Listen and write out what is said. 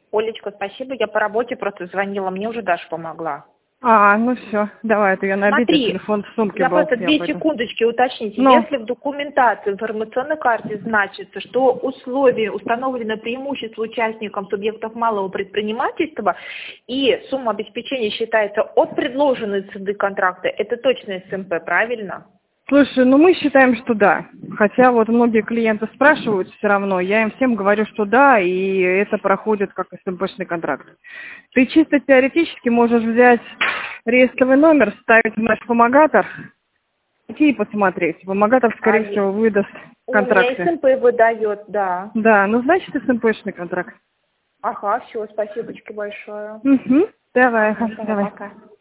Олечка, спасибо, я по работе просто звонила, мне уже Даша помогла. Ну все, давай, это я на обеде, Смотри, телефон в сумке я был. просто 2 секундочки уточните. Ну. Если в документации, в информационной карте значится, что условия установлены преимущество участникам субъектов малого предпринимательства и сумма обеспечения считается от предложенной цены контракта, это точно СМП, правильно? Слушай, мы считаем, что да. Хотя вот многие клиенты спрашивают все равно, я им всем говорю, что да, и это проходит как СМПшный контракт. Ты чисто теоретически можешь взять реестровый номер, ставить в наш помогатор и посмотреть. Помогатор, скорее всего, выдаст контракты. У меня СМП выдает, да. Да, значит СМПшный контракт. Ага, все, спасибо большое. Давай, давай. Пока.